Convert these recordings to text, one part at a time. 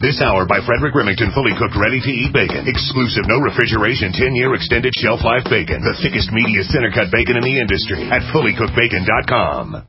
This hour by Frederick Remington, fully cooked, ready-to-eat bacon. Exclusive, no refrigeration, 10-year extended shelf life bacon. The thickest, meatiest center-cut bacon in the industry at fullycookedbacon.com.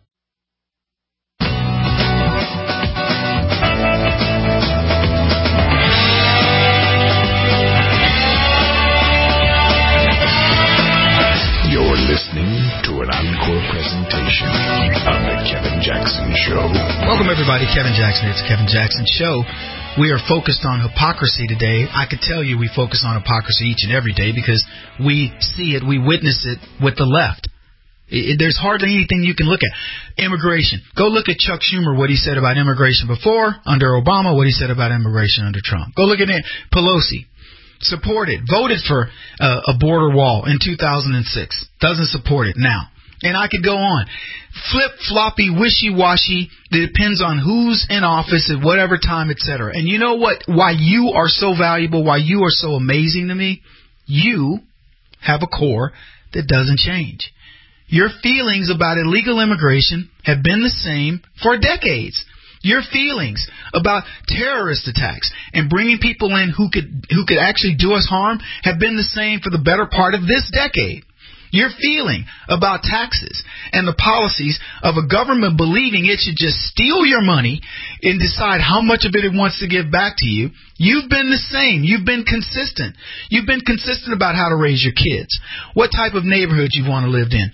You're listening to an encore presentation of The Kevin Jackson Show. Welcome, everybody. Kevin Jackson. It's Kevin Jackson Show. We are focused on hypocrisy today. I could tell you we focus on hypocrisy each and every day because we see it, we witness it with the left. There's hardly anything you can look at. Immigration. Go look at Chuck Schumer, what he said about immigration before, under Obama, what he said about immigration under Trump. Go look at Pelosi. Supported, voted for a border wall in 2006. Doesn't support it now. And I could go on. Flip-floppy, wishy-washy. It depends on who's in office at whatever time, etc. And you know what? Why you are so valuable, why you are so amazing to me? You have a core that doesn't change. Your feelings about illegal immigration have been the same for decades. Your feelings about terrorist attacks and bringing people in who could actually do us harm have been the same for the better part of this decade. Your feeling about taxes and the policies of a government believing it should just steal your money and decide how much of it wants to give back to you, you've been the same. You've been consistent. You've been consistent about how to raise your kids, what type of neighborhood you want to live in.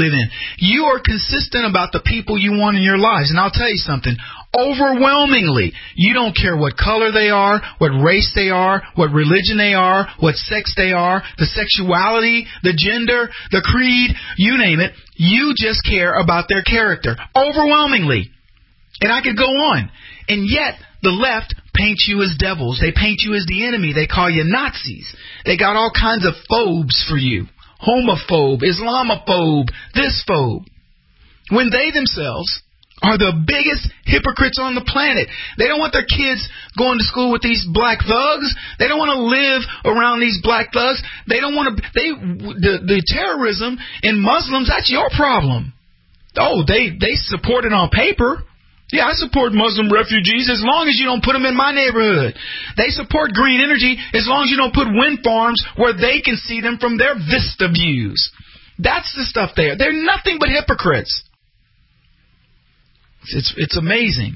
You are consistent about the people you want in your lives. And I'll tell you something. Overwhelmingly, you don't care what color they are, what race they are, what religion they are, what sex they are, the sexuality, the gender, the creed, you name it. You just care about their character. Overwhelmingly. And I could go on. And yet, the left paints you as devils. They paint you as the enemy. They call you Nazis. They got all kinds of phobes for you. Homophobe, Islamophobe, this phobe. When they themselves are the biggest hypocrites on the planet. They don't want their kids going to school with these black thugs. They don't want to live around these black thugs. They don't want to. The terrorism in Muslims, that's your problem. Oh, they support it on paper. Yeah, I support Muslim refugees as long as you don't put them in my neighborhood. They support green energy as long as you don't put wind farms where they can see them from their vista views. That's the stuff there. They're nothing but hypocrites. It's amazing.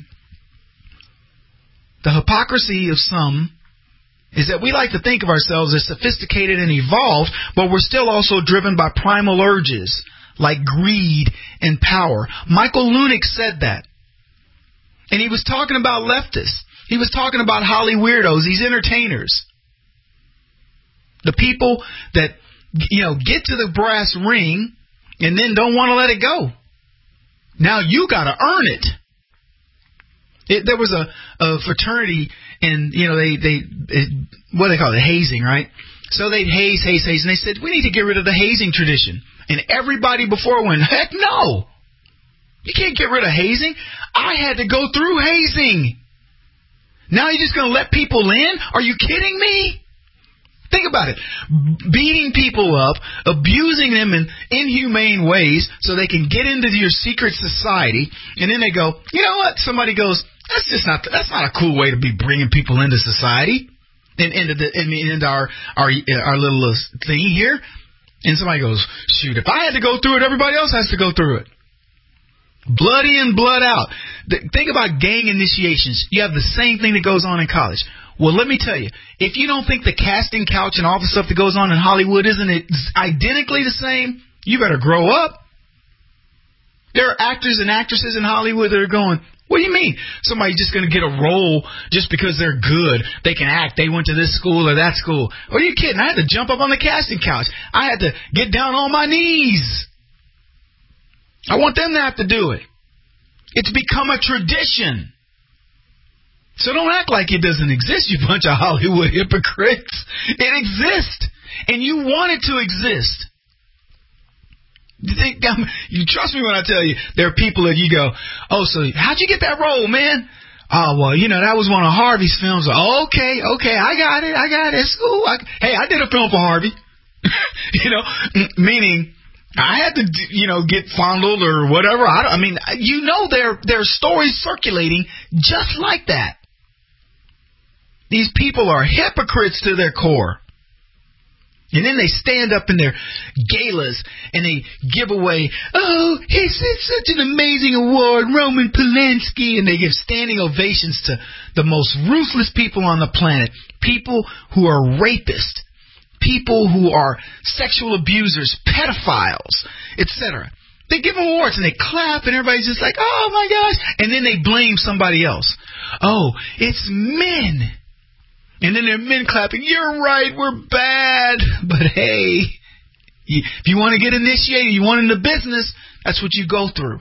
The hypocrisy of some is that we like to think of ourselves as sophisticated and evolved, but we're still also driven by primal urges like greed and power. Michael Lunick said that. And he was talking about leftists. He was talking about Holly weirdos, these entertainers. The people that, get to the brass ring and then don't want to let it go. Now you got to earn it. There was a fraternity, and they what do they call it, hazing, right? So they'd haze, and they said we need to get rid of the hazing tradition. And everybody before went, heck no, you can't get rid of hazing. I had to go through hazing. Now you're just going to let people in? Are you kidding me? Think about it. Beating people up, abusing them in inhumane ways so they can get into your secret society, and then they go, you know what? Somebody goes, that's not a cool way to be bringing people into society, and into our little thingy here. And somebody goes, shoot, if I had to go through it, everybody else has to go through it. Blood in, blood out. Think about gang initiations. You have the same thing that goes on in college. Well, let me tell you, if you don't think the casting couch and all the stuff that goes on in Hollywood isn't identically the same, you better grow up. There are actors and actresses in Hollywood that are going, what do you mean? Somebody's just going to get a role just because they're good. They can act. They went to this school or that school. Are you kidding? I had to jump up on the casting couch. I had to get down on my knees. I want them to have to do it. It's become a tradition. So don't act like it doesn't exist, you bunch of Hollywood hypocrites. It exists. And you want it to exist. You trust me when I tell you there are people that you go, oh, so how'd you get that role, man? Oh, well, that was one of Harvey's films. Okay, I got it. It's cool. Hey, I did a film for Harvey. Meaning I had to, get fondled or whatever. There are stories circulating just like that. These people are hypocrites to their core. And then they stand up in their galas and they give away, oh, it's such an amazing award, Roman Polanski. And they give standing ovations to the most ruthless people on the planet. People who are rapists, people who are sexual abusers, pedophiles, etc. They give them awards and they clap and everybody's just like, oh my gosh. And then they blame somebody else. Oh, it's men. And then there are men clapping, you're right, we're bad. But hey, if you want to get initiated, you want into business, that's what you go through.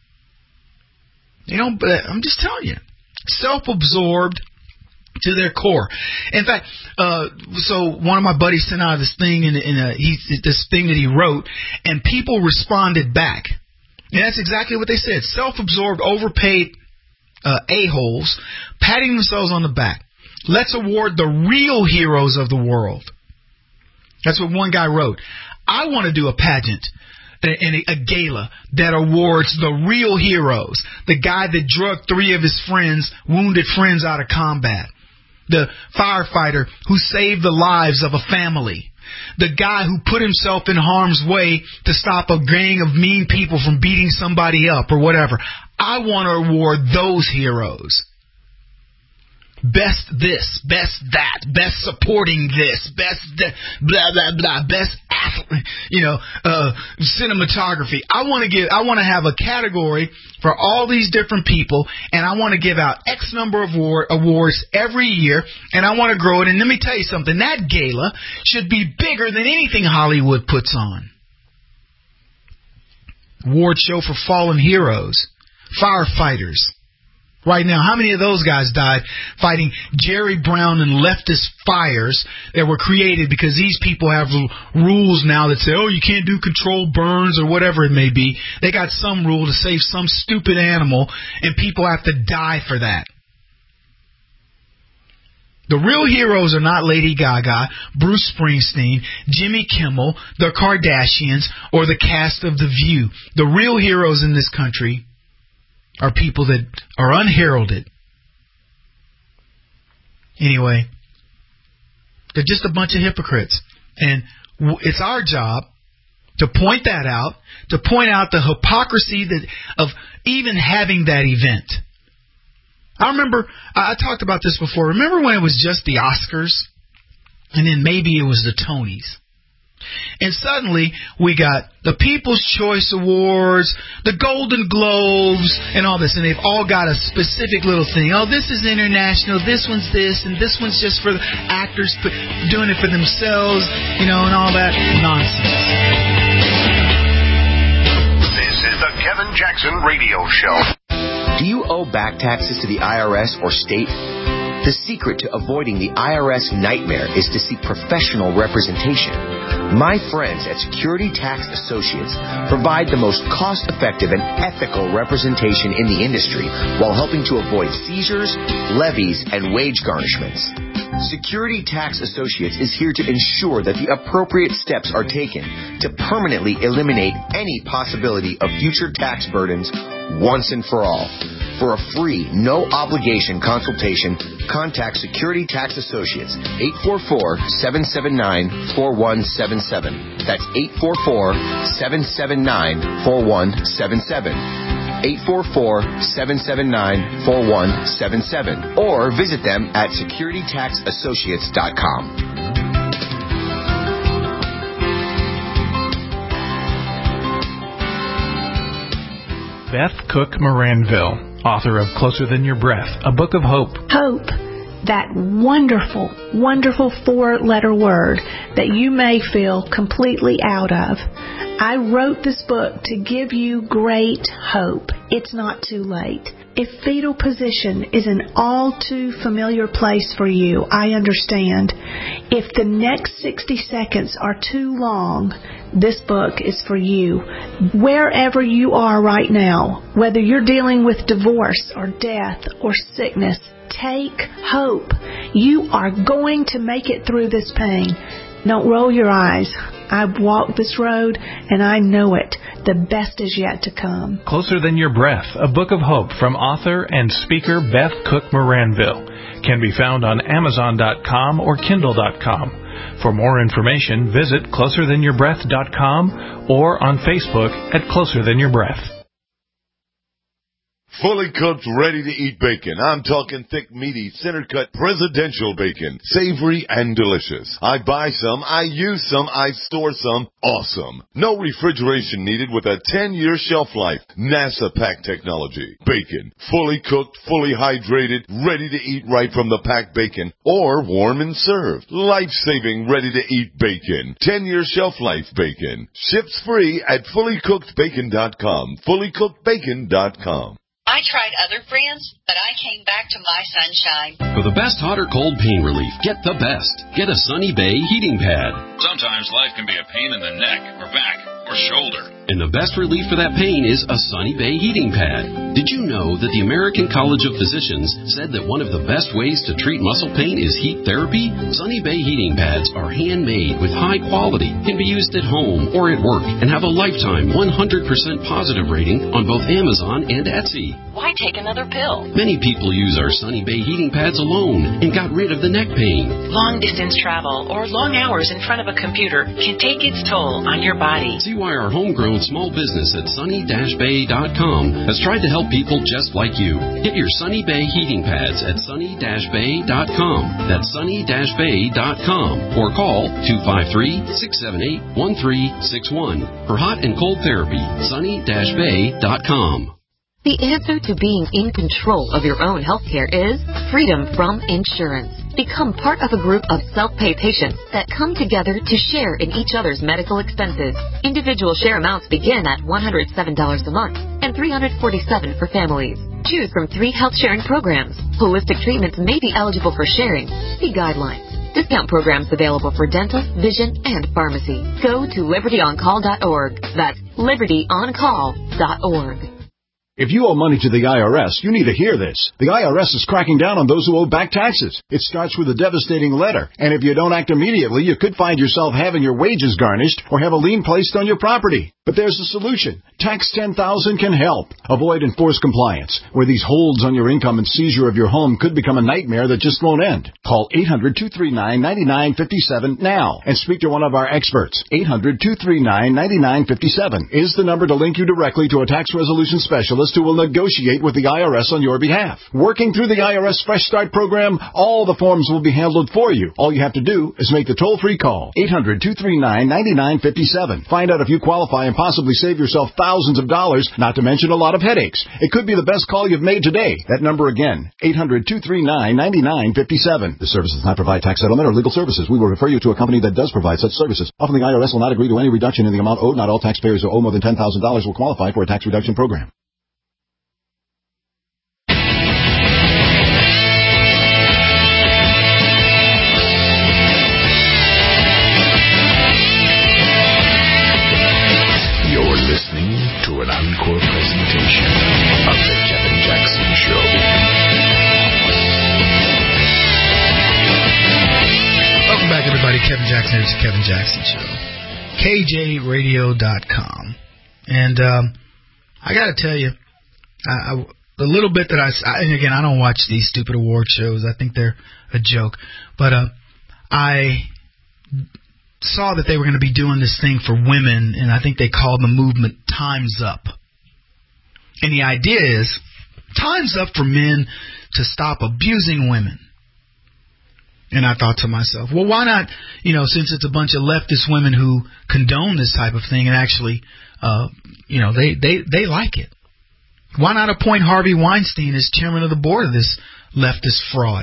I'm just telling you, self-absorbed to their core. In fact, so one of my buddies sent out this thing this thing that he wrote, and people responded back. And that's exactly what they said. Self-absorbed, overpaid a-holes, patting themselves on the back. Let's award the real heroes of the world. That's what one guy wrote. I want to do a pageant and a gala that awards the real heroes. The guy that drugged 3 of his wounded friends out of combat. The firefighter who saved the lives of a family. The guy who put himself in harm's way to stop a gang of mean people from beating somebody up or whatever. I want to award those heroes. Best this, best that, best supporting this, best blah blah blah, best athlete, cinematography. I want to have a category for all these different people, and I want to give out X number of awards every year, and I want to grow it. And let me tell you something, that gala should be bigger than anything Hollywood puts on. Award show for fallen heroes, firefighters. Right now, how many of those guys died fighting Jerry Brown and leftist fires that were created because these people have rules now that say, oh, you can't do controlled burns or whatever it may be. They got some rule to save some stupid animal, and people have to die for that. The real heroes are not Lady Gaga, Bruce Springsteen, Jimmy Kimmel, the Kardashians, or the cast of The View. The real heroes in this country are people that are unheralded. Anyway, they're just a bunch of hypocrites. And it's our job to point that out, to point out the hypocrisy of even having that event. I remember, I talked about this before. Remember when it was just the Oscars? And then maybe it was the Tonys. And suddenly we got the People's Choice Awards, the Golden Globes, and all this. And they've all got a specific little thing. Oh, this is international, this one's this, and this one's just for the actors doing it for themselves, and all that nonsense. This is the Kevin Jackson Radio Show. Do you owe back taxes to the IRS or state? The secret to avoiding the IRS nightmare is to seek professional representation. My friends at Security Tax Associates provide the most cost-effective and ethical representation in the industry while helping to avoid seizures, levies, and wage garnishments. Security Tax Associates is here to ensure that the appropriate steps are taken to permanently eliminate any possibility of future tax burdens once and for all. For a free, no-obligation consultation, contact Security Tax Associates, 844-779-4177. That's 844-779-4177. 844-779-4177. Or visit them at securitytaxassociates.com. Beth Cook Moranville, author of Closer Than Your Breath, a book of hope. Hope, that wonderful, wonderful 4-letter word that you may feel completely out of. I wrote this book to give you great hope. It's not too late. If fetal position is an all too familiar place for you, I understand. If the next 60 seconds are too long, this book is for you. Wherever you are right now, whether you're dealing with divorce or death or sickness, take hope. You are going to make it through this pain. Don't roll your eyes. I've walked this road and I know it. the best is yet to come. Closer Than Your Breath, a book of hope from author and speaker Beth Cook Moranville, can be found on Amazon.com or Kindle.com. For more information, visit closerthanyourBreath.com or on Facebook at Closer Than Your Breath. Fully cooked, ready-to-eat bacon. I'm talking thick, meaty, center-cut presidential bacon. Savory and delicious. I buy some, I use some, I store some. Awesome. No refrigeration needed with a 10-year shelf life. NASA pack technology. Bacon. Fully cooked, fully hydrated, ready to eat right from the packed bacon. Or warm and served. Life-saving, ready-to-eat bacon. 10-year shelf life bacon. Ships free at fullycookedbacon.com. Fullycookedbacon.com. I tried other brands, but I came back to My Sunshine. For the best hot or cold pain relief, get the best. Get a Sunny Bay heating pad. Sometimes life can be a pain in the neck or back or shoulder. And the best relief for that pain is a Sunny Bay heating pad. Did you know that the American College of Physicians said that one of the best ways to treat muscle pain is heat therapy? Sunny Bay heating pads are handmade with high quality, can be used at home or at work, and have a lifetime 100% positive rating on both Amazon and Etsy. Why take another pill? Many people use our Sunny Bay heating pads alone and got rid of the neck pain. Long distance travel or long hours in front of a computer can take its toll on your body. See why our homegrown small business at sunny-bay.com has tried to help people just like you. Get your Sunny Bay heating pads at sunny-bay.com. That's sunny-bay.com or call 253-678-1361 for hot and cold therapy. sunny-bay.com. The answer to being in control of your own health care is freedom from insurance. Become part of a group of self-pay patients that come together to share in each other's medical expenses. Individual share amounts begin at $107 a month and $347 for families. Choose from 3 health sharing programs. Holistic treatments may be eligible for sharing. See guidelines. Discount programs available for dental, vision, and pharmacy. Go to libertyoncall.org. That's libertyoncall.org. If you owe money to the IRS, you need to hear this. The IRS is cracking down on those who owe back taxes. It starts with a devastating letter, and if you don't act immediately, you could find yourself having your wages garnished or have a lien placed on your property. But there's a solution. Tax 10,000 can help. Avoid enforced compliance, where these holds on your income and seizure of your home could become a nightmare that just won't end. Call 800-239-9957 now and speak to one of our experts. 800-239-9957 is the number to link you directly to a tax resolution specialist who will negotiate with the IRS on your behalf. Working through the IRS Fresh Start program, all the forms will be handled for you. All you have to do is make the toll-free call. 800-239-9957. Find out if you qualify and possibly save yourself thousands of dollars, not to mention a lot of headaches. It could be the best call you've made today. That number again, 800-239-9957. This service does not provide tax settlement or legal services. We will refer you to a company that does provide such services. Often the IRS will not agree to any reduction in the amount owed. Not all taxpayers who owe more than $10,000 will qualify for a tax reduction program. Listening to an encore presentation of The Kevin Jackson Show. Welcome back, everybody. Kevin Jackson. It's The Kevin Jackson Show. KJRadio.com. And I got to tell you, the little bit that and again, I don't watch these stupid award shows. I think they're a joke. But I saw that they were going to be doing this thing for women, and I think they called the movement Time's Up. And the idea is, time's up for men to stop abusing women. And I thought to myself, well, why not, since it's a bunch of leftist women who condone this type of thing and actually, they like it. Why not appoint Harvey Weinstein as chairman of the board of this leftist fraud?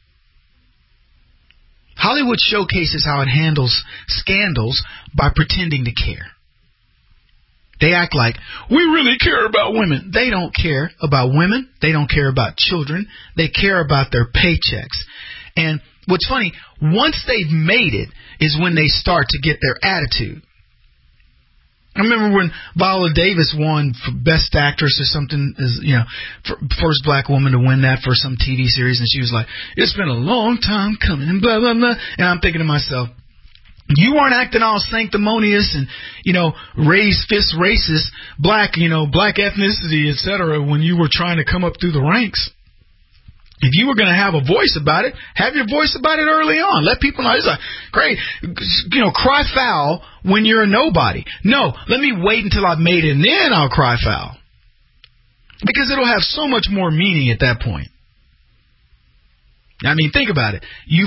Hollywood showcases how it handles scandals by pretending to care. They act like, we really care about women. They don't care about women. They don't care about children. They care about their paychecks. And what's funny, once they've made it is when they start to get their attitude. I remember when Viola Davis won for Best Actress or something, first black woman to win that for some TV series, and she was like, it's been a long time coming, and blah, blah, blah. And I'm thinking to myself, You weren't acting all sanctimonious and, raised fist racist, black ethnicity, etc. when you were trying to come up through the ranks. If you were going to have a voice about it, have your voice about it early on. Let people know. It's like, great, cry foul when you're a nobody. No, let me wait until I've made it and then I'll cry foul. Because it'll have so much more meaning at that point. I mean, think about it. You've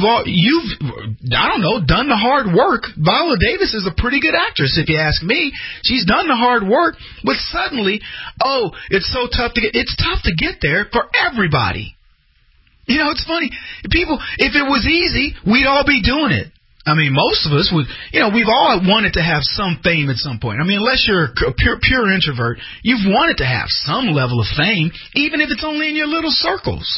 done the hard work. Viola Davis is a pretty good actress, if you ask me. She's done the hard work, but suddenly, it's so tough to get. It's tough to get there for everybody. It's funny. If it was easy, we'd all be doing it. I mean, most of us would, we've all wanted to have some fame at some point. I mean, unless you're a pure introvert, you've wanted to have some level of fame, even if it's only in your little circles.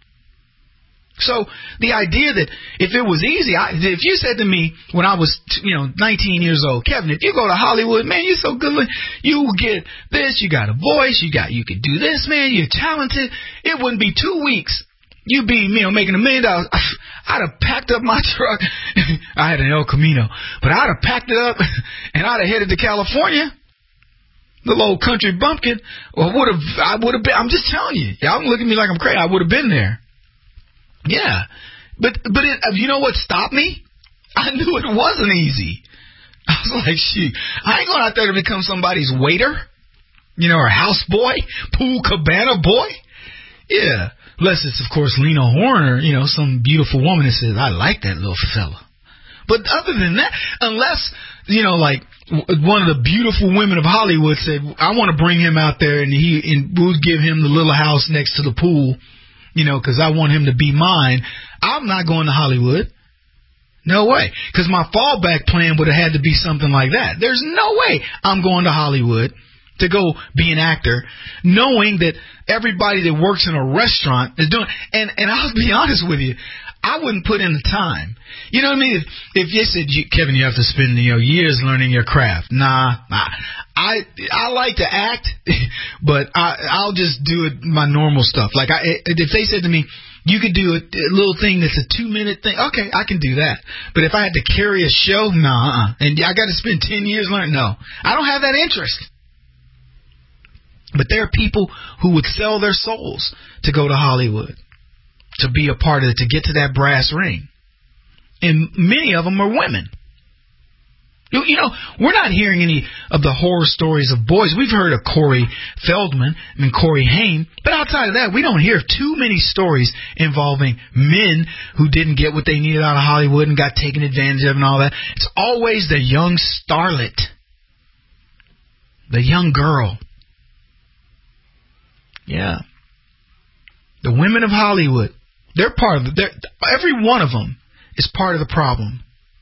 So the idea that if it was easy, if you said to me when I was, 19 years old, Kevin, if you go to Hollywood, man, you're so good looking, you get this, you got a voice, you could do this, man, you're talented. It wouldn't be 2 weeks. You'd be, making $1 million. I'd have packed up my truck. I had an El Camino, but I'd have packed it up and I'd have headed to California. The little country bumpkin. I would have been. I'm just telling you. Y'all look at me like I'm crazy. I would have been there. Yeah, but you know what stopped me? I knew it wasn't easy. I was like, shoot, I ain't going out there to become somebody's waiter, or house boy, pool cabana boy. Yeah. Unless it's, of course, Lena Horner, some beautiful woman that says, I like that little fella. But other than that, unless, like one of the beautiful women of Hollywood said, I want to bring him out there and we'll give him the little house next to the pool, because I want him to be mine. I'm not going to Hollywood. No way. Because my fallback plan would have had to be something like that. There's no way I'm going to Hollywood to go be an actor, knowing that everybody that works in a restaurant is doing, and I'll be honest with you, I wouldn't put in the time. You know what I mean? If you said, Kevin, you have to spend years learning your craft. Nah. I like to act, but I'll just do it my normal stuff. Like if they said to me, you could do a little thing that's a 2-minute thing. Okay, I can do that. But if I had to carry a show, nah. And I got to spend 10 years learning. No, I don't have that interest. But there are people who would sell their souls to go to Hollywood, to be a part of it, to get to that brass ring. And many of them are women. We're not hearing any of the horror stories of boys. We've heard of Corey Feldman and Corey Haim, but outside of that, we don't hear too many stories involving men who didn't get what they needed out of Hollywood and got taken advantage of and all that. It's always the young starlet, the young girl. Yeah. The women of Hollywood, they're part of it. Every one of them is part of the problem.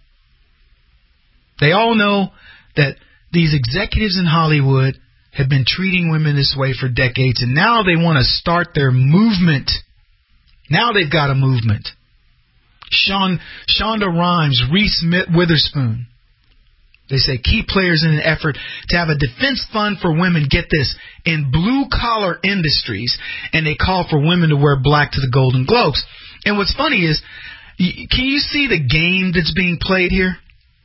They all know that these executives in Hollywood have been treating women this way for decades, and now they want to start their movement. Now they've got a movement. Shonda Rhimes, Reese Witherspoon. They say key players in an effort to have a defense fund for women, get this, in blue-collar industries, and they call for women to wear black to the Golden Globes. And what's funny is, can you see the game that's being played here?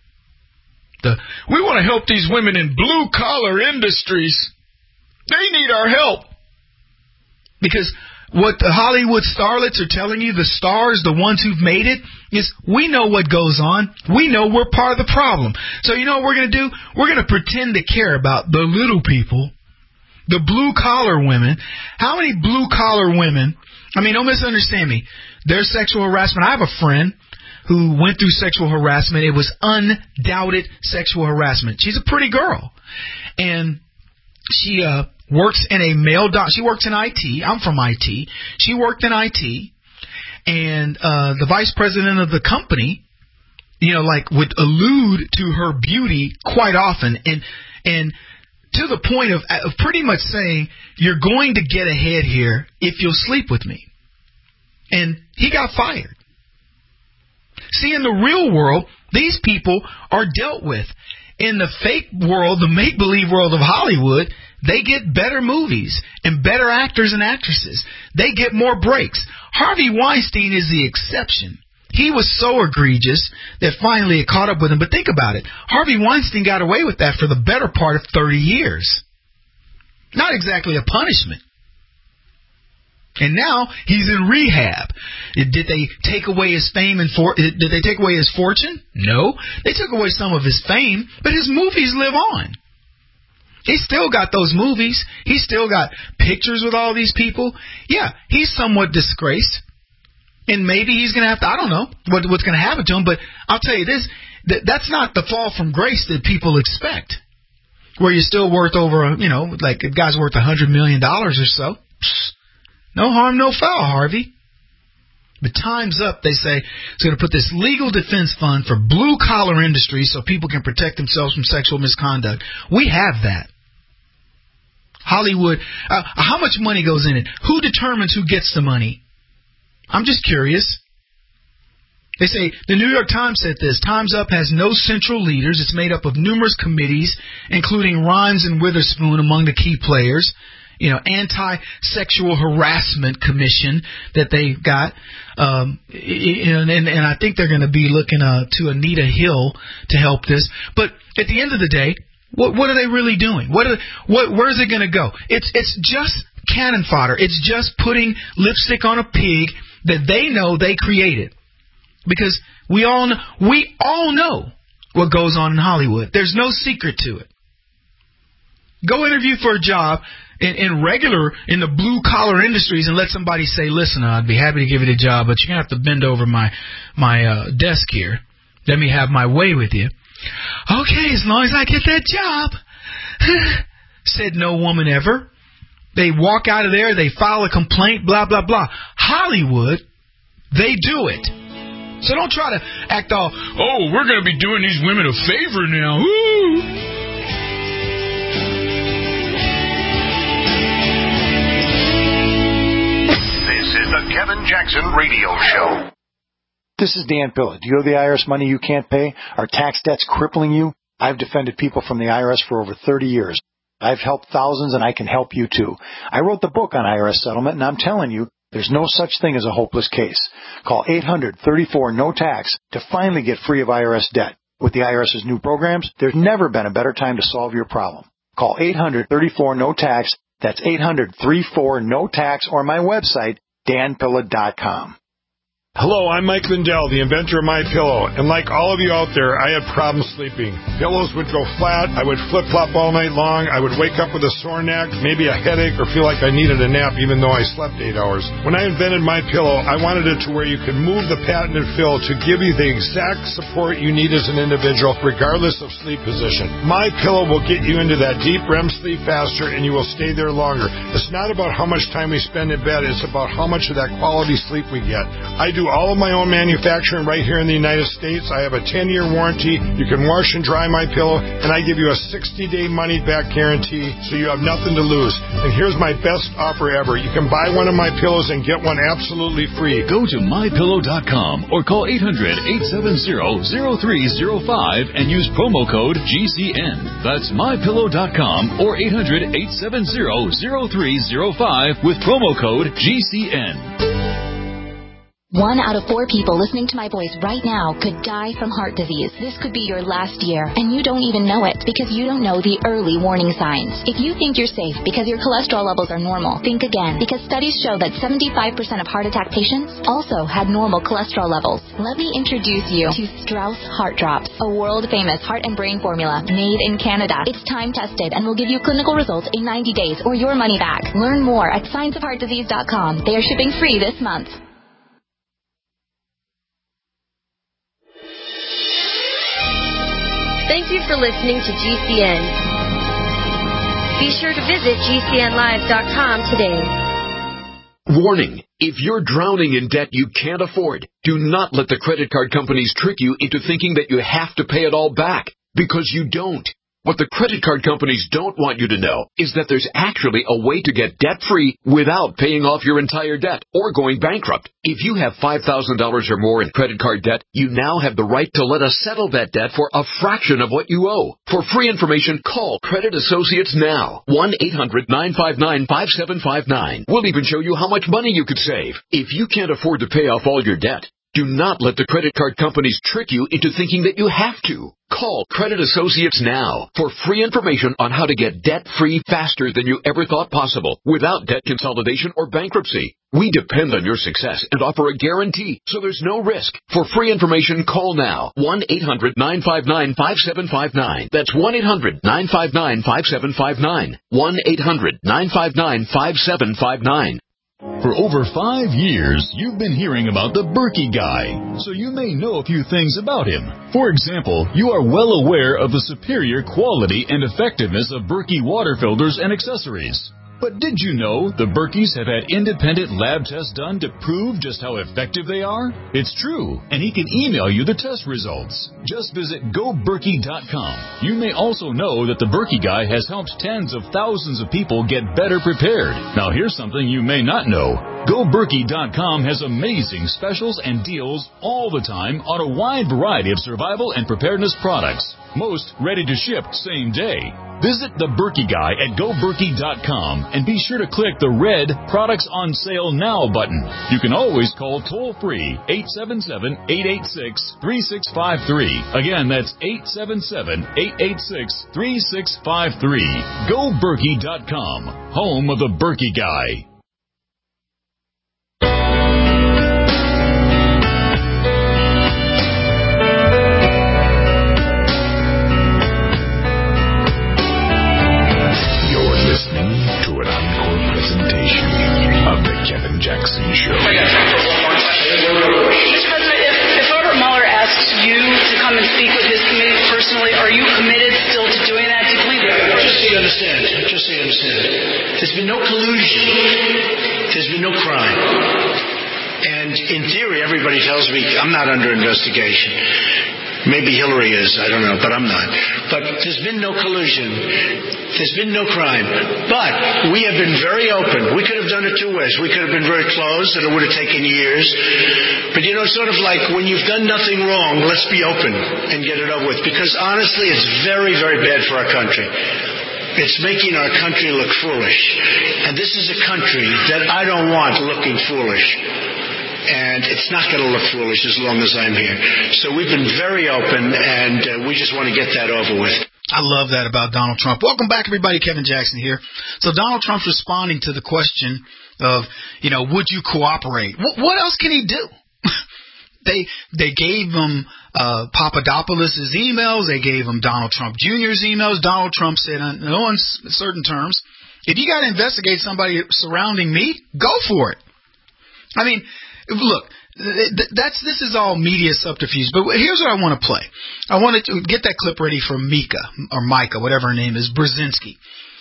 We want to help these women in blue-collar industries. They need our help. Because what the Hollywood starlets are telling you, the stars, the ones who've made it, is we know what goes on. We know we're part of the problem. So you know what we're going to do? We're going to pretend to care about the little people, the blue-collar women. How many blue-collar women, don't misunderstand me, there's sexual harassment. I have a friend who went through sexual harassment. It was undoubted sexual harassment. She's a pretty girl. And she works in a she works in IT. I'm from IT. She worked in IT. And the vice president of the company, would allude to her beauty quite often. And to the point of pretty much saying, you're going to get ahead here if you'll sleep with me. And he got fired. See, in the real world, these people are dealt with. In the fake world, the make-believe world of Hollywood, they get better movies and better actors and actresses. They get more breaks. Harvey Weinstein is the exception. He was so egregious that finally it caught up with him. But think about it. Harvey Weinstein got away with that for the better part of 30 years. Not exactly a punishment. And now he's in rehab. Did they take away his fame and did they take away his fortune? No. They took away some of his fame, but his movies live on. He's still got those movies. He's still got pictures with all these people. Yeah, he's somewhat disgraced. And maybe he's going to have to, I don't know what's going to happen to him, but I'll tell you this, that's not the fall from grace that people expect. Where you're still worth over, like a guy's worth $100 million or so. No harm, no foul, Harvey. But time's up, they say. It's going to put this legal defense fund for blue-collar industries so people can protect themselves from sexual misconduct. We have that. Hollywood, how much money goes in it? Who determines who gets the money? I'm just curious. They say, the New York Times said this, Time's Up has no central leaders. It's made up of numerous committees, including Rhimes and Witherspoon among the key players. Anti-sexual harassment commission that they got. And I think they're going to be looking to Anita Hill to help this. But at the end of the day, what are they really doing? Where's it going to go? It's just cannon fodder. It's just putting lipstick on a pig that they know they created. Because we all know what goes on in Hollywood. There's no secret to it. Go interview for a job in the blue collar industries and let somebody say, listen, I'd be happy to give you the job, but you're going to have to bend over my desk here. Let me have my way with you. Okay, as long as I get that job. Said no woman ever. They walk out of there, they file a complaint, blah, blah, blah. Hollywood, they do it. So don't try to act all, we're going to be doing these women a favor now. Woo! This is the Kevin Jackson Radio Show. This is Dan Pilla. Do you owe the IRS money you can't pay? Are tax debts crippling you? I've defended people from the IRS for over 30 years. I've helped thousands, and I can help you too. I wrote the book on IRS settlement, and I'm telling you, there's no such thing as a hopeless case. Call 800-34-NO-TAX to finally get free of IRS debt. With the IRS's new programs, there's never been a better time to solve your problem. Call 800-34-NO-TAX. That's 800-34-NO-TAX, or my website, danpilla.com. Hello, I'm Mike Lindell, the inventor of MyPillow, and like all of you out there, I had problems sleeping. Pillows would go flat, I would flip-flop all night long, I would wake up with a sore neck, maybe a headache, or feel like I needed a nap even though I slept 8 hours. When I invented MyPillow, I wanted it to where you could move the patented fill to give you the exact support you need as an individual, regardless of sleep position. MyPillow will get you into that deep REM sleep faster, and you will stay there longer. It's not about how much time we spend in bed, it's about how much of that quality sleep we get. I do all of my own manufacturing right here in the United States. I have a 10-year warranty. You can wash and dry my pillow, and I give you a 60-day money-back guarantee, so you have nothing to lose. And here's my best offer ever. You can buy one of my pillows and get one absolutely free. Go to MyPillow.com or call 800-870-0305 and use promo code GCN. That's MyPillow.com or 800-870-0305 with promo code GCN. 1 out of 4 people listening to my voice right now could die from heart disease. This could be your last year, and you don't even know it because you don't know the early warning signs. If you think you're safe because your cholesterol levels are normal, think again, because studies show that 75% of heart attack patients also had normal cholesterol levels. Let me introduce you to Strauss Heart Drops, a world-famous heart and brain formula made in Canada. It's time-tested and will give you clinical results in 90 days or your money back. Learn more at scienceofheartdisease.com. They are shipping free this month. Thank you for listening to GCN. Be sure to visit GCNlive.com today. Warning. If you're drowning in debt you can't afford, do not let the credit card companies trick you into thinking that you have to pay it all back, because you don't. What the credit card companies don't want you to know is that there's actually a way to get debt-free without paying off your entire debt or going bankrupt. If you have $5,000 or more in credit card debt, you now have the right to let us settle that debt for a fraction of what you owe. For free information, call Credit Associates now. 1-800-959-5759. We'll even show you how much money you could save. If you can't afford to pay off all your debt, Do not let the credit card companies trick you into thinking that you have to. Call Credit Associates now for free information on how to get debt-free faster than you ever thought possible without debt consolidation or bankruptcy. We depend on your success and offer a guarantee, so there's no risk. For free information, call now. 1-800-959-5759. That's 1-800-959-5759. 1-800-959-5759. For over 5 years, you've been hearing about the Berkey Guy, so you may know a few things about him. For example, you are well aware of the superior quality and effectiveness of Berkey water filters and accessories. But did you know the Berkeys have had independent lab tests done to prove just how effective they are? It's true, and he can email you the test results. Just visit GoBerkey.com. You may also know that the Berkey Guy has helped tens of thousands of people get better prepared. Now here's something you may not know. GoBerkey.com has amazing specials and deals all the time on a wide variety of survival and preparedness products. Most ready to ship same day. Visit the Berkey Guy at GoBerkey.com and be sure to click the red Products on Sale Now button. You can always call toll-free 877-886-3653. Again, that's 877-886-3653. GoBerkey.com, home of the Berkey Guy. Listening to an encore presentation of The Kevin Jackson Show. Mr. President, if Robert Mueller asks you to come and speak with his committee personally, are you committed still to doing that? Do you believe that? Just so you understand. There's been no collusion. There's been no crime. And in theory, everybody tells me I'm not under investigation. Maybe Hillary is, I don't know, but I'm not. But there's been no collusion. There's been no crime. But we have been very open. We could have done it two ways. We could have been very closed, and it would have taken years. But, you know, it's sort of like when you've done nothing wrong, let's be open and get it over with. Because, honestly, it's very, very bad for our country. It's making our country look foolish. And this is a country that I don't want looking foolish. And it's not going to look foolish as long as I'm here. So we've been very open, and we just want to get that over with. I love that about Donald Trump. Welcome back, everybody. Kevin Jackson here. So Donald Trump's responding to the question of, you know, would you cooperate? What else can he do? They gave him Papadopoulos' emails. They gave him Donald Trump Jr.'s emails. Donald Trump said, in no uncertain terms, if you got to investigate somebody surrounding me, go for it. I mean, look, this is all media subterfuge, but here's what I want to play. I wanted to get that clip ready for Mika, or Micah, whatever her name is, Brzezinski.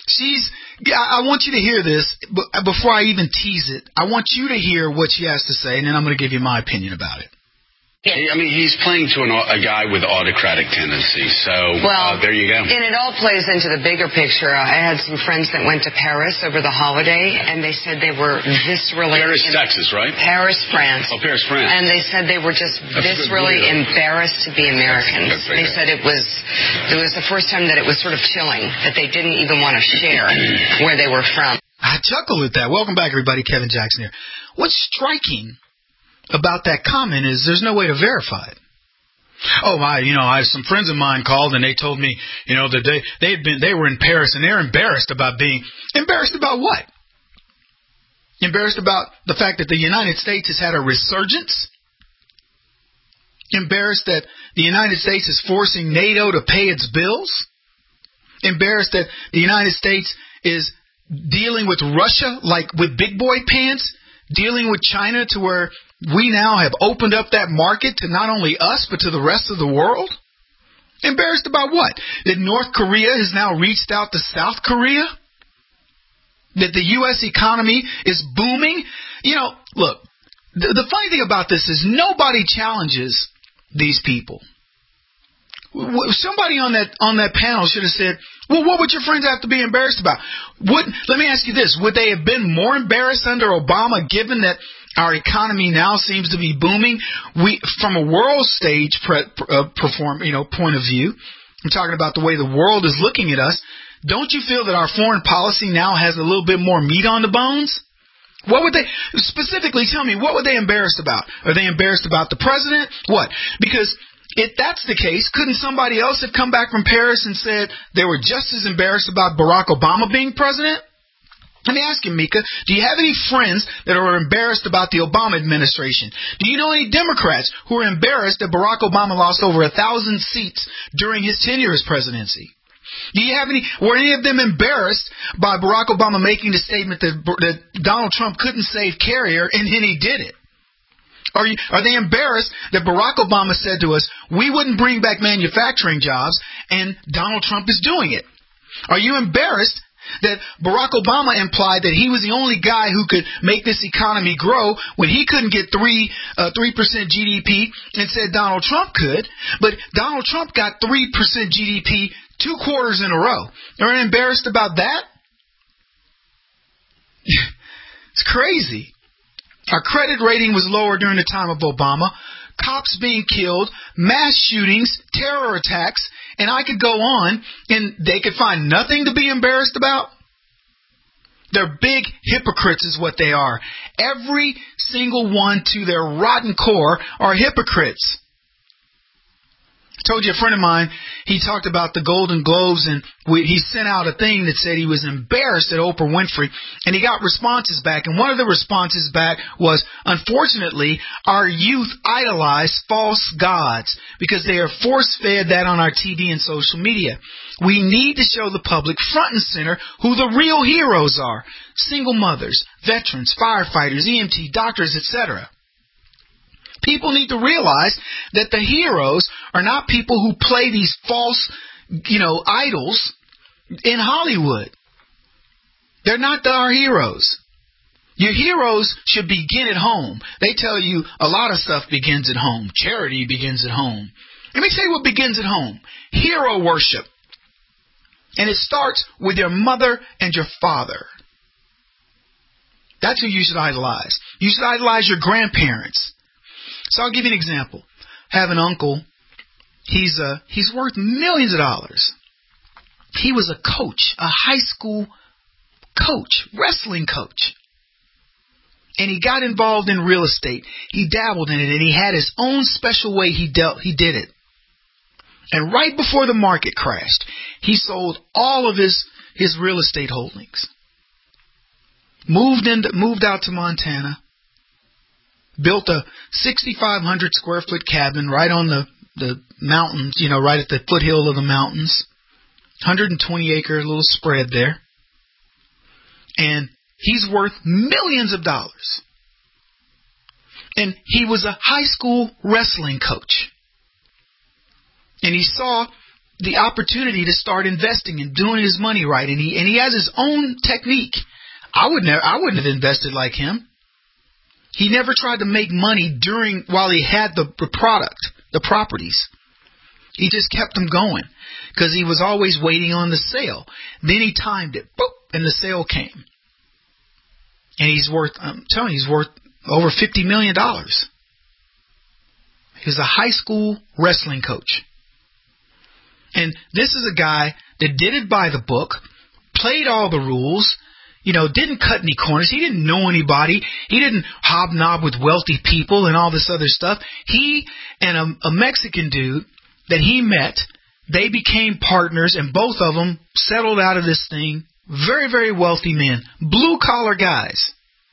I want you to hear this, but before I even tease it, I want you to hear what she has to say, and then I'm going to give you my opinion about it. I mean, he's playing to a guy with autocratic tendencies, so there you go. And it all plays into the bigger picture. I had some friends that went to Paris over the holiday, and they said they were viscerally... Paris, Texas, right? Paris, France. Oh, Paris, France. And they said they were just viscerally embarrassed to be Americans. They said it was the first time that it was sort of chilling, that they didn't even want to share where they were from. I chuckle at that. Welcome back, everybody. Kevin Jackson here. What's striking about that comment is there's no way to verify it. Oh, I have some friends of mine called and they told me, that they were in Paris and they're embarrassed about what? Embarrassed about the fact that the United States has had a resurgence? Embarrassed that the United States is forcing NATO to pay its bills? Embarrassed that the United States is dealing with Russia like with big boy pants? Dealing with China to where we now have opened up that market to not only us, but to the rest of the world? Embarrassed about what? That North Korea has now reached out to South Korea? That the U.S. economy is booming? Look, the funny thing about this is nobody challenges these people. Somebody on that panel should have said, well, what would your friends have to be embarrassed about? Let me ask you this. Would they have been more embarrassed under Obama given that our economy now seems to be booming? From a world stage point of view, I'm talking about the way the world is looking at us. Don't you feel that our foreign policy now has a little bit more meat on the bones? What would they, specifically tell me, what were they embarrassed about? Are they embarrassed about the president? What? Because if that's the case, couldn't somebody else have come back from Paris and said they were just as embarrassed about Barack Obama being president? Let me ask you, Mika, do you have any friends that are embarrassed about the Obama administration? Do you know any Democrats who are embarrassed that Barack Obama lost over 1,000 seats during his tenure as presidency? Do you have were any of them embarrassed by Barack Obama making the statement that Donald Trump couldn't save Carrier, and then he did it? Are they embarrassed that Barack Obama said to us, we wouldn't bring back manufacturing jobs, and Donald Trump is doing it? Are you embarrassed that Barack Obama implied that he was the only guy who could make this economy grow when he couldn't get 3% GDP and said Donald Trump could, but Donald Trump got 3% GDP 2 quarters in a row? Are you embarrassed about that? It's crazy. Our credit rating was lower during the time of Obama. Cops being killed, mass shootings, terror attacks, and I could go on, and they could find nothing to be embarrassed about. They're big hypocrites is what they are. Every single one to their rotten core are hypocrites. I told you a friend of mine, he talked about the Golden Globes, and he sent out a thing that said he was embarrassed at Oprah Winfrey, and he got responses back, and one of the responses back was, unfortunately, our youth idolize false gods because they are force-fed that on our TV and social media. We need to show the public front and center who the real heroes are: single mothers, veterans, firefighters, EMT, doctors, etc. People need to realize that the heroes are not people who play these false, idols in Hollywood. They're not our heroes. Your heroes should begin at home. They tell you a lot of stuff begins at home. Charity begins at home. Let me tell you what begins at home. Hero worship. And it starts with your mother and your father. That's who you should idolize. You should idolize your grandparents. So I'll give you an example. I have an uncle. He's worth millions of dollars. He was a coach, a high school coach, wrestling coach. And he got involved in real estate. He dabbled in it, and he had his own special way he did it. And right before the market crashed, he sold all of his real estate holdings. Moved out to Montana. Built a 6,500 square foot cabin right on the mountains, right at the foothill of the mountains. 120 acre little spread there. And he's worth millions of dollars. And he was a high school wrestling coach. And he saw the opportunity to start investing and doing his money right. And he has his own technique. I wouldn't have invested like him. He never tried to make money while he had the product, the properties. He just kept them going because he was always waiting on the sale. Then he timed it, boop, and the sale came. And I'm telling you, he's worth over $50 million. He was a high school wrestling coach. And this is a guy that did it by the book, played all the rules, didn't cut any corners. He didn't know anybody. He didn't hobnob with wealthy people and all this other stuff. He and a Mexican dude that he met, they became partners, and both of them settled out of this thing. Very, very wealthy men. Blue-collar guys.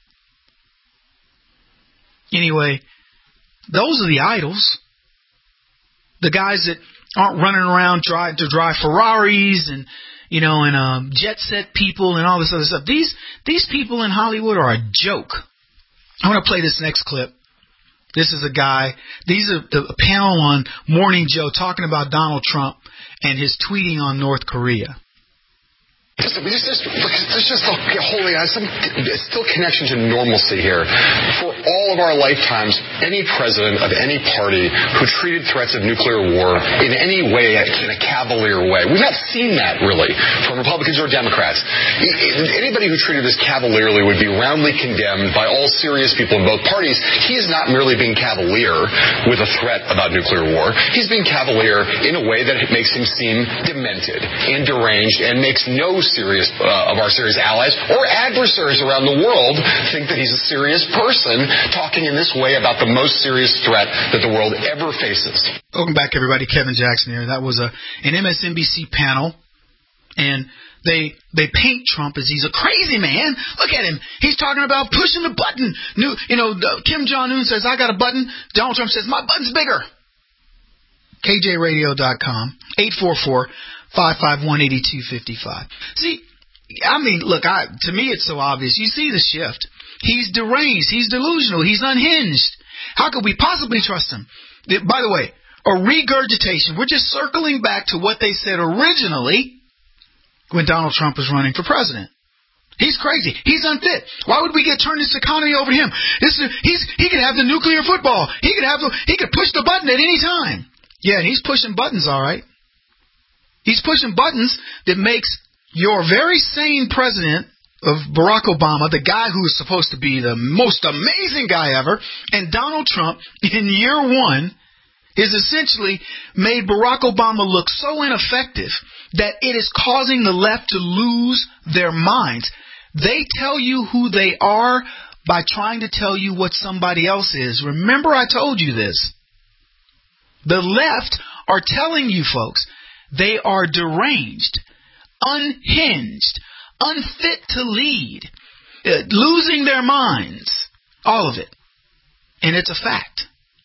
Anyway, those are the idols. The guys that aren't running around trying to drive Ferraris and jet set people and all this other stuff. These people in Hollywood are a joke. I want to play this next clip. This is a guy. These are the panel on Morning Joe talking about Donald Trump and his tweeting on North Korea. There's just still connection to normalcy here. For all of our lifetimes, any president of any party who treated threats of nuclear war in any way, in a cavalier way. We've not seen that, really, from Republicans or Democrats. Anybody who treated this cavalierly would be roundly condemned by all serious people in both parties. He is not merely being cavalier with a threat about nuclear war. He's being cavalier in a way that makes him seem demented and deranged and makes no serious of our serious allies or adversaries around the world think that he's a serious person talking in this way about the most serious threat that the world ever faces. Welcome back, everybody. Kevin Jackson here. That was an MSNBC panel, and they paint Trump as he's a crazy man. Look at him. He's talking about pushing the button. Kim Jong-un says, I got a button. Donald Trump says, my button's bigger. KJRadio.com, 844-551-8255. See, I mean, look, to me it's so obvious. You see the shift. He's deranged. He's delusional. He's unhinged. How could we possibly trust him? By the way, a regurgitation. We're just circling back to what they said originally when Donald Trump was running for president. He's crazy. He's unfit. Why would we turn this economy over to him? He could have the nuclear football. He could push the button at any time. Yeah, and he's pushing buttons, all right. He's pushing buttons that makes your very sane president of Barack Obama, the guy who is supposed to be the most amazing guy ever, and Donald Trump in year one is essentially made Barack Obama look so ineffective that it is causing the left to lose their minds. They tell you who they are by trying to tell you what somebody else is. Remember, I told you this. The left are telling you folks they are deranged, unhinged, unfit to lead, losing their minds, all of it. And it's a fact.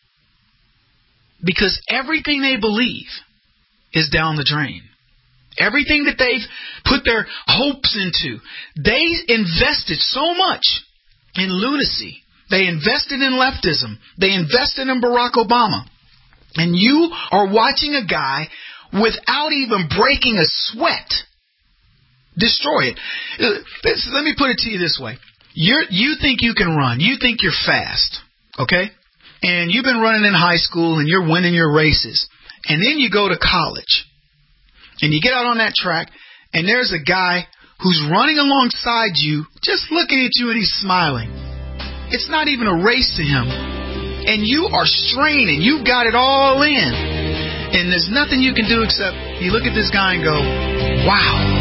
Because everything they believe is down the drain. Everything that they've put their hopes into, they invested so much in lunacy. They invested in leftism. They invested in Barack Obama. And you are watching a guy without even breaking a sweat destroy it. Let me put it to you this way. You think you can run. You think you're fast. Okay? And you've been running in high school and you're winning your races. And then you go to college. And you get out on that track and there's a guy who's running alongside you, just looking at you and he's smiling. It's not even a race to him. And you are straining. You've got it all in. And there's nothing you can do except you look at this guy and go, wow.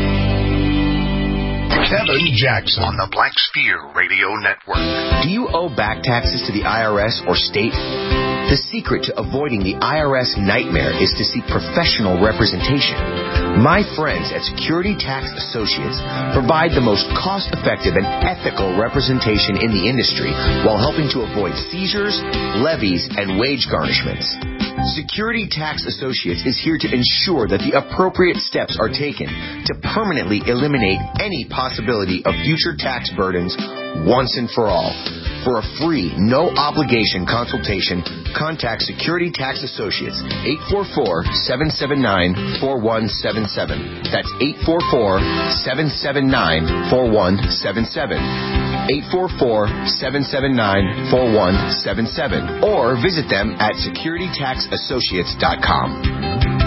Kevin Jackson on the Black Spear Radio Network. Do you owe back taxes to the IRS or state? The secret to avoiding the IRS nightmare is to seek professional representation. My friends at Security Tax Associates provide the most cost-effective and ethical representation in the industry while helping to avoid seizures, levies, and wage garnishments. Security Tax Associates is here to ensure that the appropriate steps are taken to permanently eliminate any possibility of future tax burdens once and for all. For a free, no-obligation consultation, contact Security Tax Associates, 844-779-4177. That's 844-779-4177. 844-779-4177. Or visit them at securitytaxassociates.com.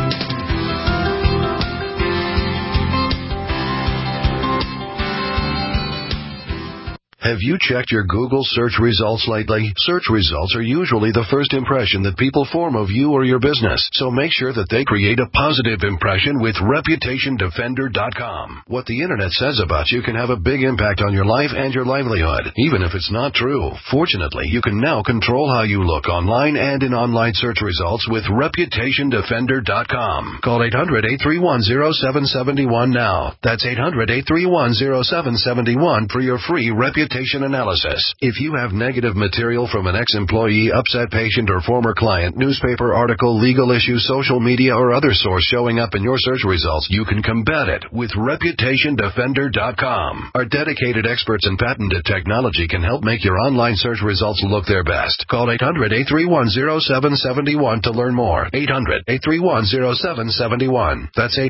Have you checked your Google search results lately? Search results are usually the first impression that people form of you or your business, so make sure that they create a positive impression with ReputationDefender.com. What the Internet says about you can have a big impact on your life and your livelihood, even if it's not true. Fortunately, you can now control how you look online and in online search results with ReputationDefender.com. Call 800-831-0771 now. That's 800-831-0771 for your free reputation analysis. If you have negative material from an ex-employee, upset patient, or former client, newspaper article, legal issue, social media, or other source showing up in your search results, you can combat it with ReputationDefender.com. Our dedicated experts in patented technology can help make your online search results look their best. Call 800-831-0771 to learn more. 800-831-0771. That's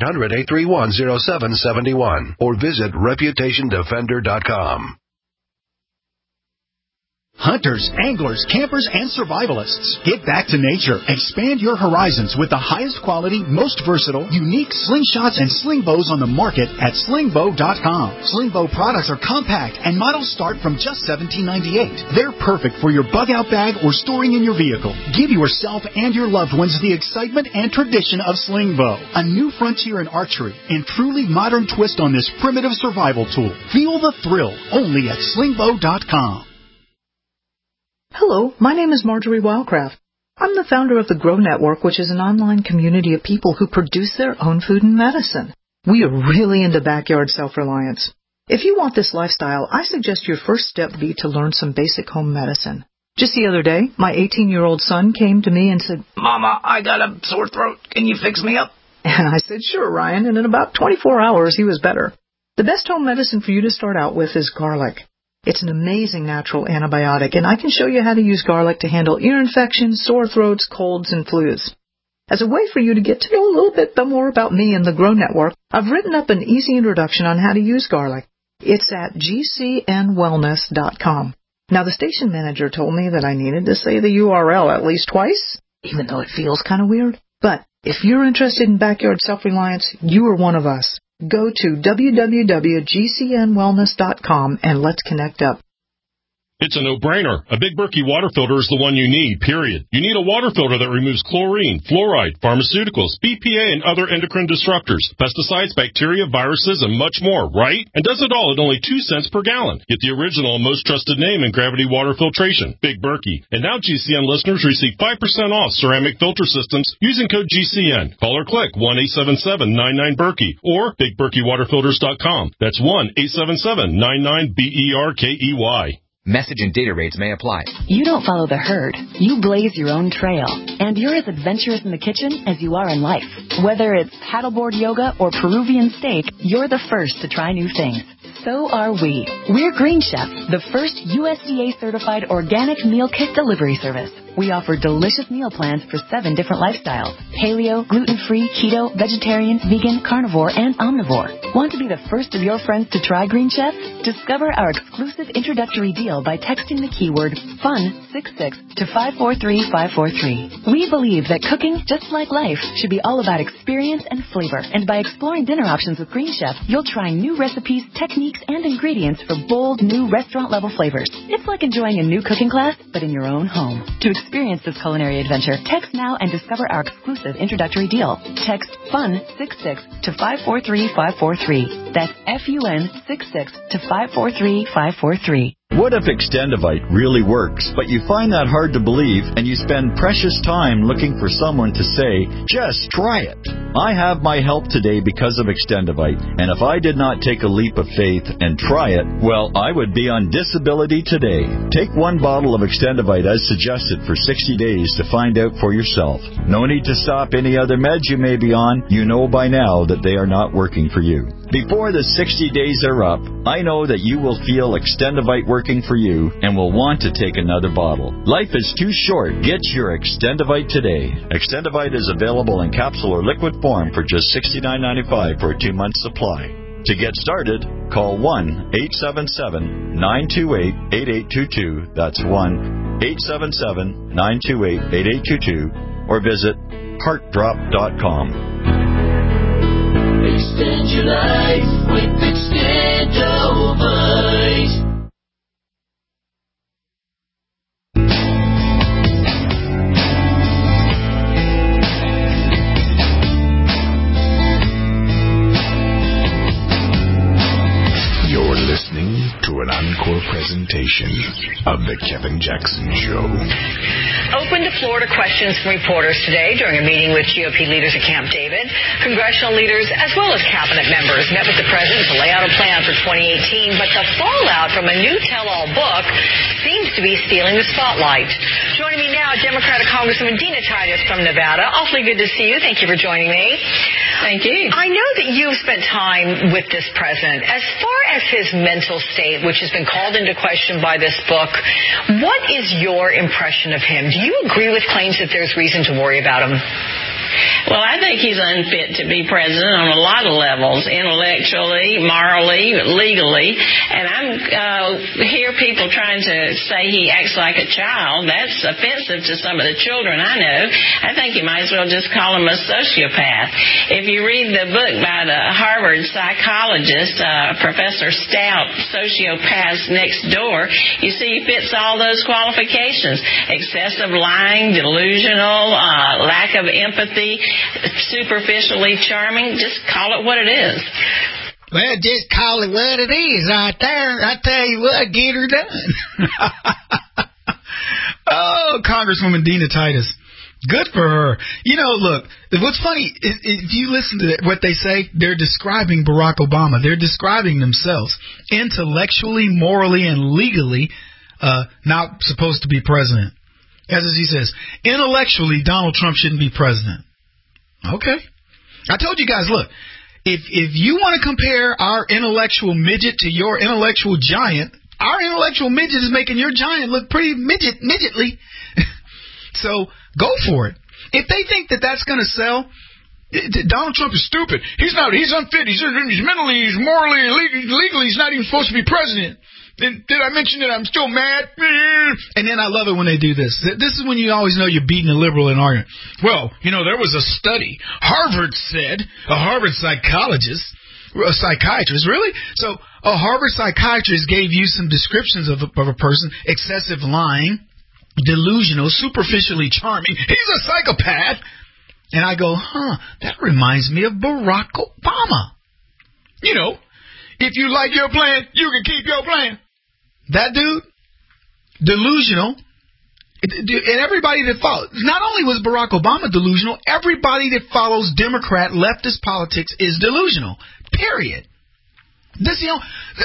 800-831-0771. Or visit ReputationDefender.com. Hunters, anglers, campers, and survivalists. Get back to nature. Expand your horizons with the highest quality, most versatile, unique slingshots and sling bows on the market at slingbow.com. Slingbow products are compact and models start from just $17.98. They're perfect for your bug-out bag or storing in your vehicle. Give yourself and your loved ones the excitement and tradition of Slingbow, a new frontier in archery and truly modern twist on this primitive survival tool. Feel the thrill only at slingbow.com. Hello, my name is Marjorie Wildcraft. I'm the founder of the Grow Network, which is an online community of people who produce their own food and medicine. We are really into backyard self-reliance. If you want this lifestyle, I suggest your first step be to learn some basic home medicine. Just the other day, my 18-year-old son came to me and said, "Mama, I got a sore throat. Can you fix me up?" And I said, "Sure, Ryan," and in about 24 hours, he was better. The best home medicine for you to start out with is garlic. It's an amazing natural antibiotic, and I can show you how to use garlic to handle ear infections, sore throats, colds, and flus. As a way for you to get to know a little bit more about me and the Grow Network, I've written up an easy introduction on how to use garlic. It's at gcnwellness.com. Now, the station manager told me that I needed to say the URL at least twice, even though it feels kind of weird. But if you're interested in backyard self-reliance, you are one of us. Go to www.gcnwellness.com and let's connect up. It's a no-brainer. A Big Berkey water filter is the one you need, period. You need a water filter that removes chlorine, fluoride, pharmaceuticals, BPA, and other endocrine disruptors, pesticides, bacteria, viruses, and much more, right? And does it all at only 2 cents per gallon. Get the original and most trusted name in gravity water filtration, Big Berkey. And now GCN listeners receive 5% off ceramic filter systems using code GCN. Call or click 1-877-99-BERKEY or BigBerkeyWaterFilters.com. That's 1-877-99-BERKEY. Message and data rates may apply. You don't follow the herd. You blaze your own trail. And you're as adventurous in the kitchen as you are in life. Whether it's paddleboard yoga or Peruvian steak, you're the first to try new things. So are we. We're Green Chef, the first USDA-certified organic meal kit delivery service. We offer delicious meal plans for 7 different lifestyles: paleo, gluten-free, keto, vegetarian, vegan, carnivore, and omnivore. Want to be the first of your friends to try Green Chef? Discover our exclusive introductory deal by texting the keyword FUN66 to 543-543. We believe that cooking, just like life, should be all about experience and flavor. And by exploring dinner options with Green Chef, you'll try new recipes, techniques, and ingredients for bold, new restaurant-level flavors. It's like enjoying a new cooking class, but in your own home. To experience this culinary adventure, text now and discover our exclusive introductory deal. Text FUN66 to 543-543. That's FUN66 to 543-543. What if Extendivite really works, but you find that hard to believe and you spend precious time looking for someone to say, just try it? I have my help today because of Extendivite, and if I did not take a leap of faith and try it, well, I would be on disability today. Take 1 bottle of Extendivite as suggested for 60 days to find out for yourself. No need to stop any other meds you may be on. You know by now that they are not working for you. Before the 60 days are up, I know that you will feel Extendivite working for you and will want to take another bottle. Life is too short. Get your Extendivite today. Extendivite is available in capsule or liquid form for just $69.95 for a 2-month supply. To get started, call 1-877-928-8822. That's 1-877-928-8822. Or visit heartdrop.com. Extend your life with Extendovite. You're listening to an encore presentation of The Kevin Jackson Show. Open to Florida questions from reporters today during a meeting with GOP leaders at Camp David. Congressional leaders as well as cabinet members met with the president to lay out a plan for 2018, but the fallout from a new tell-all book seems to be stealing the spotlight. Joining me now, Democratic Congresswoman Dina Titus from Nevada. Awfully good to see you. Thank you for joining me. Thank you. I know that you've spent time with this president. As far as his mental state, which has been called into question by this book, what is your impression of him? Do you agree with claims that there's reason to worry about him? Well, I think he's unfit to be president on a lot of levels, intellectually, morally, legally. And I hear people trying to say he acts like a child. That's offensive to some of the children I know. I think you might as well just call him a sociopath. If you read the book by the Harvard psychologist, Professor Stout, Sociopaths Next Door, you see he fits all those qualifications. Excessive lying, delusional, lack of empathy, superficially charming. Just call it what it is. Well, just call it what it is right there. I tell you what, get her done. Oh, Congresswoman Dina Titus. Good for her. You know, look, what's funny, if you listen to what they say, they're describing Barack Obama. They're describing themselves intellectually, morally, and legally not supposed to be president. As he says, intellectually, Donald Trump shouldn't be president. Okay. I told you guys, look, if you want to compare our intellectual midget to your intellectual giant, our intellectual midget is making your giant look pretty midgetly. So go for it. If they think that that's going to sell, Donald Trump is stupid. He's not. He's unfit. He's mentally, he's morally, legally, he's not even supposed to be president. Did I mention that I'm still mad? And then I love it when they do this. This is when you always know you're beating a liberal in argument. Well, you know, there was a study. Harvard said, a Harvard psychiatrist, really? So a Harvard psychiatrist gave you some descriptions of a person: excessive lying, delusional, superficially charming. He's a psychopath. And I go, that reminds me of Barack Obama. You know, if you like your plan, you can keep your plan. That dude, delusional. And everybody that follows, not only was Barack Obama delusional, everybody that follows Democrat leftist politics is delusional. Period. This, you know,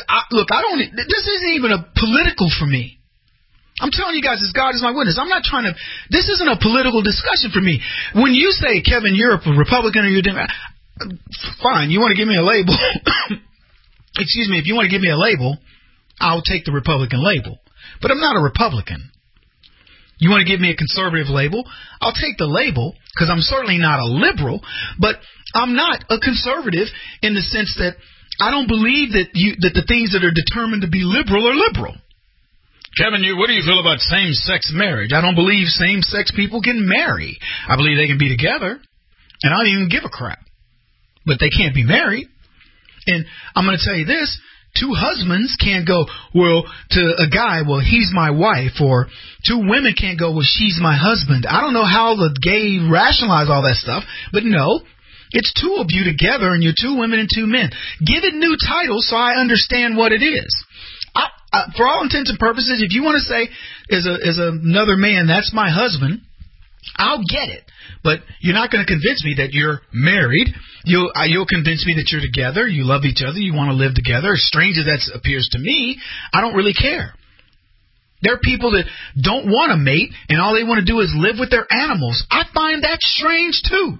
this isn't even a political for me. I'm telling you guys, as God is my witness, I'm not trying to, this isn't a political discussion for me. When you say, Kevin, you're a Republican or you're a Democrat, fine, you want to give me a label. Excuse me, if you want to give me a label, I'll take the Republican label. But I'm not a Republican. You want to give me a conservative label? I'll take the label, because I'm certainly not a liberal, but I'm not a conservative in the sense that I don't believe that the things that are determined to be liberal are liberal. Kevin, what do you feel about same-sex marriage? I don't believe same-sex people can marry. I believe they can be together, and I don't even give a crap. But they can't be married. And I'm going to tell you this, two husbands can't go, well, to a guy, well, he's my wife, or two women can't go, well, she's my husband. I don't know how the gay rationalize all that stuff, but no, it's two of you together, and you're two women and two men. Give it new titles so I understand what it is. For all intents and purposes, if you want to say, as another man, that's my husband, I'll get it. But you're not going to convince me that you're married. You'll convince me that you're together, you love each other, you want to live together. As strange as that appears to me, I don't really care. There are people that don't want to mate, and all they want to do is live with their animals. I find that strange, too.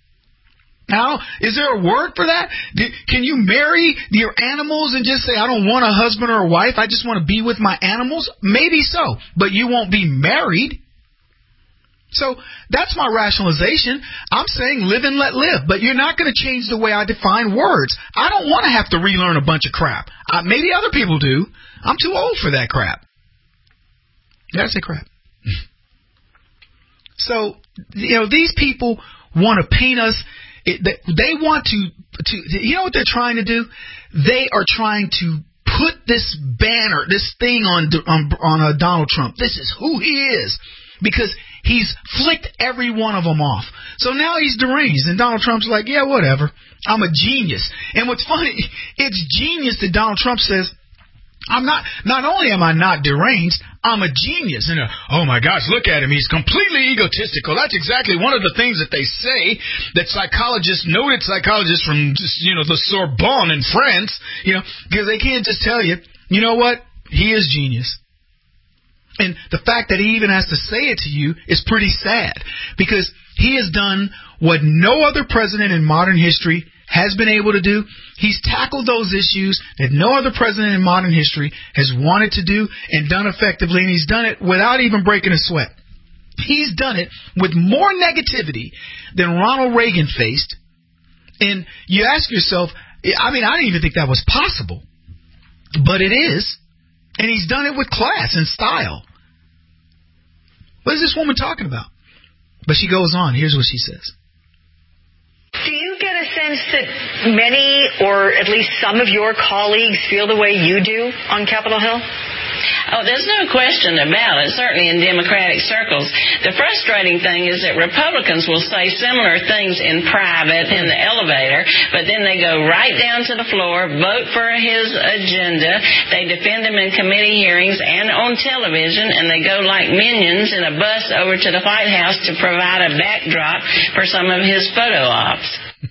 Now, is there a word for that? Can you marry your animals and just say, I don't want a husband or a wife, I just want to be with my animals? Maybe so, but you won't be married. So that's my rationalization. I'm saying live and let live, but you're not going to change the way I define words. I don't want to have to relearn a bunch of crap. Maybe other people do. I'm too old for that crap. Did I say crap? So, you know, these people want to paint us. They want to, you know what they're trying to do? They are trying to put this banner, this thing on Donald Trump. This is who he is, because he's flicked every one of them off. So now he's deranged, and Donald Trump's like, yeah, whatever. I'm a genius. And what's funny, it's genius that Donald Trump says, not only am I not deranged, I'm a genius. And oh my gosh, look at him. He's completely egotistical. That's exactly one of the things that they say that noted psychologists from the Sorbonne in France, because they can't just tell you, you know what? He is genius. And the fact that he even has to say it to you is pretty sad, because he has done what no other president in modern history has been able to do. He's tackled those issues that no other president in modern history has wanted to do and done effectively, and he's done it without even breaking a sweat. He's done it with more negativity than Ronald Reagan faced. And you ask yourself, I mean, I didn't even think that was possible. But it is. And he's done it with class and style. What is this woman talking about? But she goes on. Here's what she says. Do you get a sense that many, or at least some of your colleagues feel the way you do on Capitol Hill? Oh, there's no question about it, certainly in Democratic circles. The frustrating thing is that Republicans will say similar things in private in the elevator, but then they go right down to the floor, vote for his agenda, they defend him in committee hearings and on television, and they go like minions in a bus over to the White House to provide a backdrop for some of his photo ops.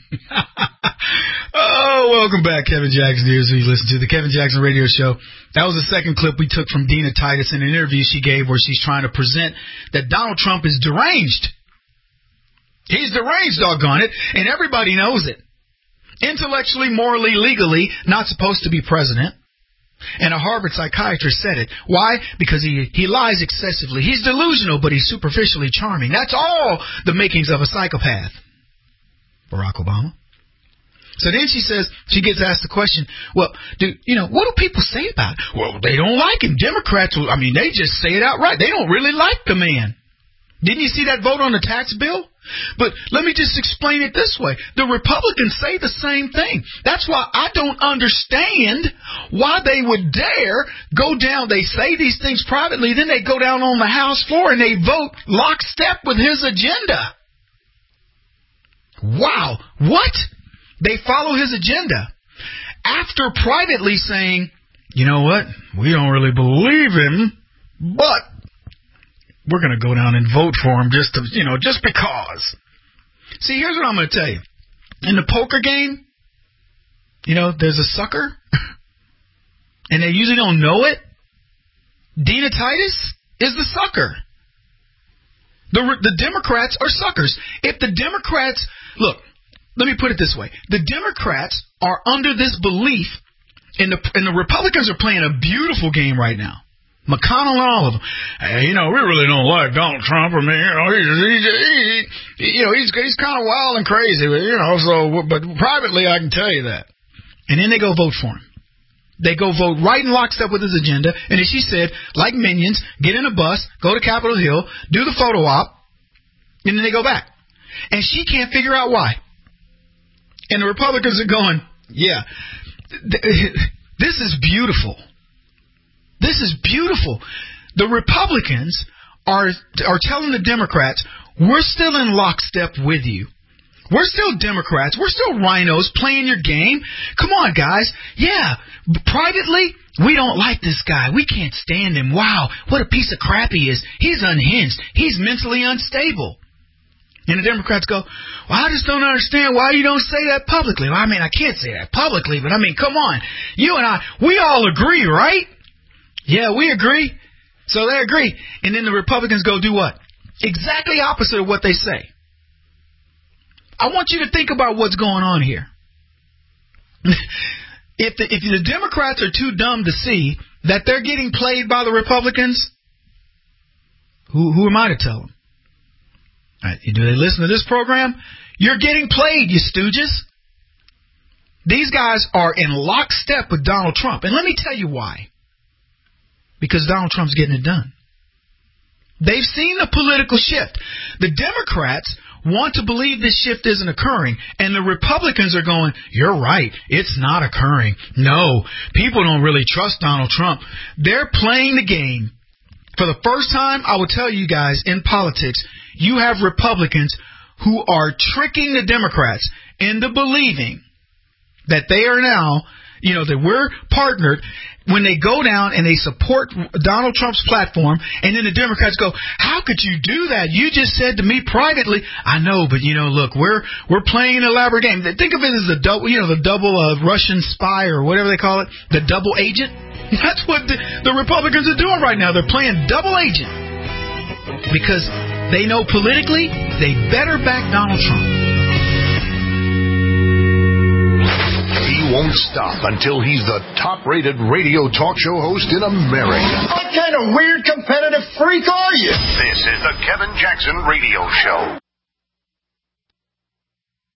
Oh, welcome back, Kevin Jackson. Here's who you listen to, the Kevin Jackson Radio Show. That was the second clip we took from Dina Titus in an interview she gave where she's trying to present that Donald Trump is deranged. He's deranged, doggone it, and everybody knows it. Intellectually, morally, legally, not supposed to be president. And a Harvard psychiatrist said it. Why? Because he lies excessively. He's delusional, but he's superficially charming. That's all the makings of a psychopath. Barack Obama. So then she says, she gets asked the question, well, what do people say about it? Well, they don't like him. Democrats, they just say it outright. They don't really like the man. Didn't you see that vote on the tax bill? But let me just explain it this way. The Republicans say the same thing. That's why I don't understand why they would dare go down. They say these things privately, then they go down on the House floor and they vote lockstep with his agenda. Wow. What? They follow his agenda after privately saying, you know what, we don't really believe him, but we're going to go down and vote for him just because. See, here's what I'm going to tell you. In the poker game, there's a sucker, and they usually don't know it. Dina Titus is the sucker. The Democrats are suckers. If the Democrats, look, let me put it this way. The Democrats are under this belief, and the Republicans are playing a beautiful game right now. McConnell and all of them. We really don't like Donald Trump. I mean, he's kind of wild and crazy, but privately I can tell you that. And then they go vote for him. They go vote right in lockstep with his agenda, and as she said, like minions, get in a bus, go to Capitol Hill, do the photo op, and then they go back. And she can't figure out why. And the Republicans are going, yeah, this is beautiful. This is beautiful. The Republicans are telling the Democrats, we're still in lockstep with you. We're still Democrats. We're still rhinos playing your game. Come on, guys. Yeah, privately, we don't like this guy. We can't stand him. Wow, what a piece of crap he is. He's unhinged. He's mentally unstable. And the Democrats go, well, I just don't understand why you don't say that publicly. Well, I can't say that publicly, but come on. You and I, we all agree, right? Yeah, we agree. So they agree. And then the Republicans go do what? Exactly opposite of what they say. I want you to think about what's going on here. If the Democrats are too dumb to see that they're getting played by the Republicans, who am I to tell them? Right, do they listen to this program? You're getting played, you stooges. These guys are in lockstep with Donald Trump. And let me tell you why. Because Donald Trump's getting it done. They've seen the political shift. The Democrats want to believe this shift isn't occurring, and the Republicans are going, you're right, it's not occurring. No, people don't really trust Donald Trump. They're playing the game. For the first time, I will tell you guys, in politics, you have Republicans who are tricking the Democrats into believing that they are now, that we're partnered when they go down and they support Donald Trump's platform, and then the Democrats go, how could you do that? You just said to me privately, I know, but look, we're playing an elaborate game. Think of it as the double Russian spy or whatever they call it, the double agent. That's what the Republicans are doing right now. They're playing double agent because they know politically they better back Donald Trump. won't stop until he's the top-rated radio talk show host in America. What kind of weird competitive freak are you? This is the Kevin Jackson Radio Show.